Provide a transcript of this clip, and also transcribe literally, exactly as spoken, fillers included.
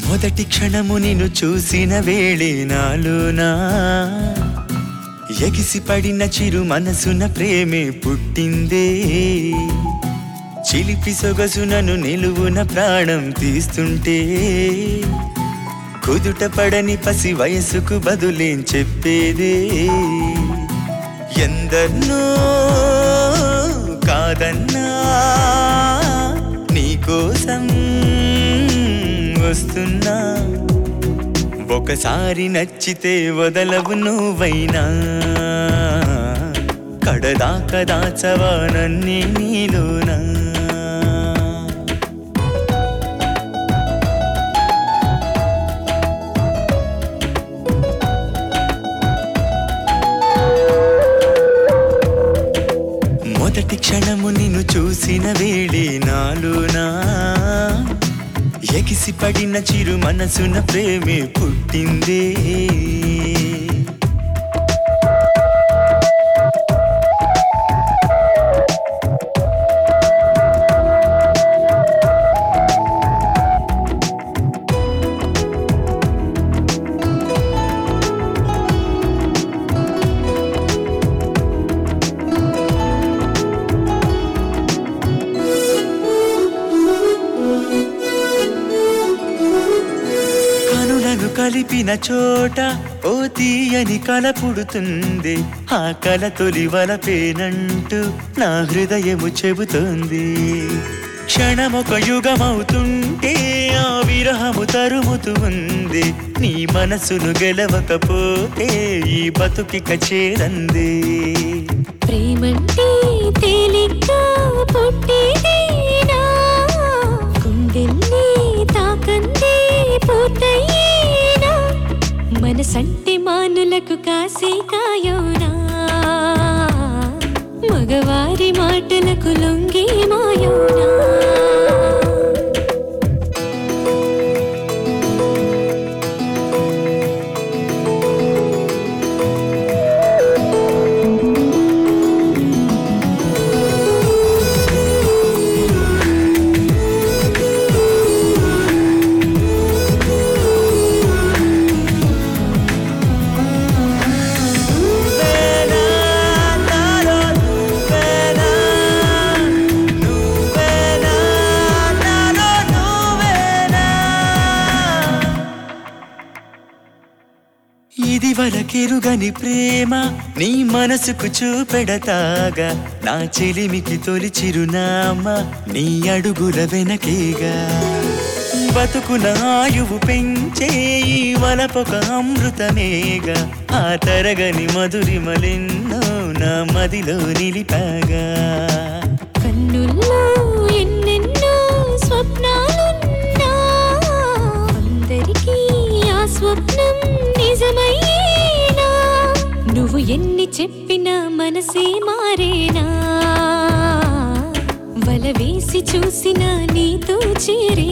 మొదటి క్షణము నిన్ను చూసిన వేళే నాలోనా ఎగిసి పడిన చిరు మనసున ప్రేమే పుట్టిందే. చిలిపి సొగసునను నిలువున ప్రాణం తీస్తుంటే కుదుట పడని పసి వయసుకు బదులేం చెప్పేదే. ఎందర్నో కాదన్నా నీకోసం వస్తున్నా. ఒకసారి నచ్చితే వదలవు నువ్వైనా కడదాకా దాచవా నన్నే నీలోనా. మొదటి క్షణము నిన్ను చూసిన వేళే నాలోనా ఎగిసి పడిన చిరు మనసున ప్రేమే పుట్టిందే. కలిపిన చోట ఓ తీయని కల పుడుతుంది. ఆ కల తొలి వలపేనంటూ నా హృదయము చెబుతోంది. క్షణమొక యుగమవుతుంటే ఆ విరహము తరుముతూ ఉంది. నీ మనసును గెలవకపోతే ఈ బతుకిక చేరంది. ప్రేమంటే తేలిగ్గా పుట్టేదేనా, గుండెల్ని తాకందే పూర్తయ్యేనా. మనసంటే మానులకు కాసే కాయోనా, మగవారి మాటలకు లొంగే మాయోనా. ఇది వరకెరుగని ప్రేమ నీ మనసుకు చూపెడతాగా. నా చెలిమికి తొలి చిరునామా నీ అడుగుల వెనకేగా. బతుకున ఆయువు పెంచే ఈ వలపొక అమృతమేగా. ఆ తరగని మధురిమలెన్నో నా మదిలో నిలిపాగా. కన్నుల్లో ఎన్నెన్నో స్వప్నాలున్నా అందరికీ ఆ స్వప్నం నిజమయ్యేనా. నువ్వు ఎన్ని చెప్పినా మనసే మారేనా, వల వేసి చూసినా నీతో చేరే.